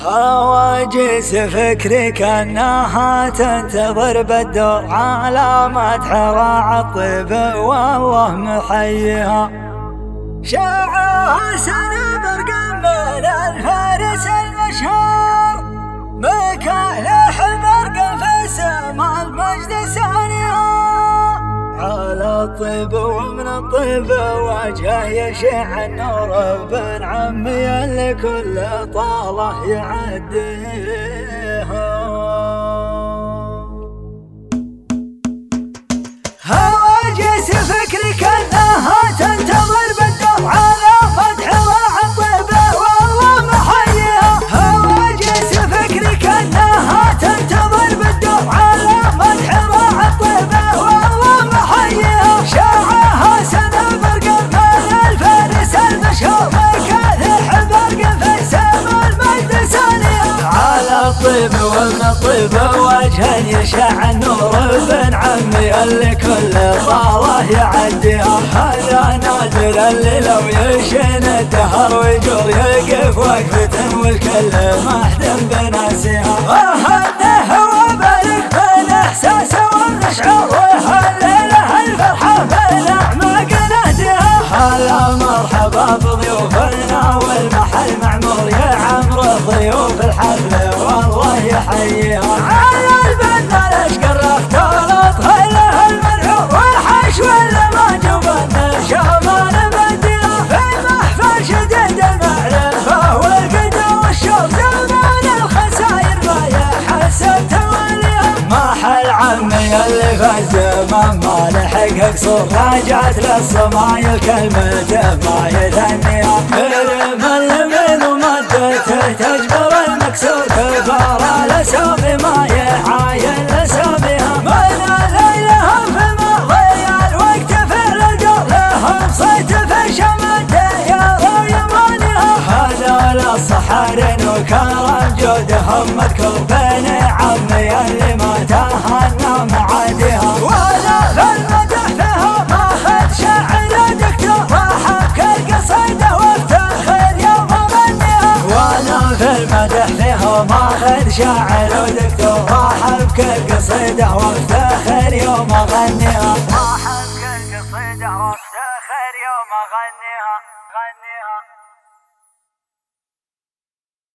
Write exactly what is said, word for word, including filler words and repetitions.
هواجس فكري كأنها تنتظر بالدور على مدح راعى الطيب والله محييها. شاعها سنة برقم من الفارس المشهور مكاله برقم في سما المجد ثانيها. على الطيب ومن الطيب وجهه يشع النور بن عمي اللي كل طاله يعديها. هواجس فكري كأنها تنتظر بالدور على مدح راعى الطيب والله محييها. هواجس فكري كأنها تنتظر بالدور على مدح راعى الطيب والله محييها. شاعها سنة برقم من الفارس المشهور مكاله برقم في سما المجد ثانيها. على الطيب ومن الطيب وجها يشع النور بن عمي اللي كل طاله يعديها. هذا نادر اللي لو يشين الدهر ويجور يقف وقفة والكل محدم بناسيها. وهنه وبارك بين احساسه والشعور وهلله الفرحه بين اعماق نهديها. هلا مرحبا بضيوفنا والمحل معمور يا عمر ضيوف الحفل والله يحييها. على البنا الاشقر اختلط غيره المنعور والحشو اللي ما جبنا شمال بديها. في محفل شديد المعرفه والقدر والشوق زمان الخساير ما يحس التواليها. محل عمي اللي فاز من ما لحق قصور راجعت للصمايل كلمته ما يثنيها. كرم اليمين ومدته تجبر المكسور كفاره لسومي ما يعاين لسوميها. من ليلهم في ماضي الوقت في الدور لهم صيت في شمته يا يمانها. هذا للصحارين وكرم جودهم مذكور بين عمي اللي ما تهنى معاديها. ولا في المدح فيها ماخذ شاعر دكتور راحب كل قصيده وافتخر يوم اغنيها. ولا في المدح فيها ماخذ شاعر ودكتور راحب كل قصيده وافتخر يوم اغنيها. راحب كل قصيده وافتخر يوم اغنيها غنيها.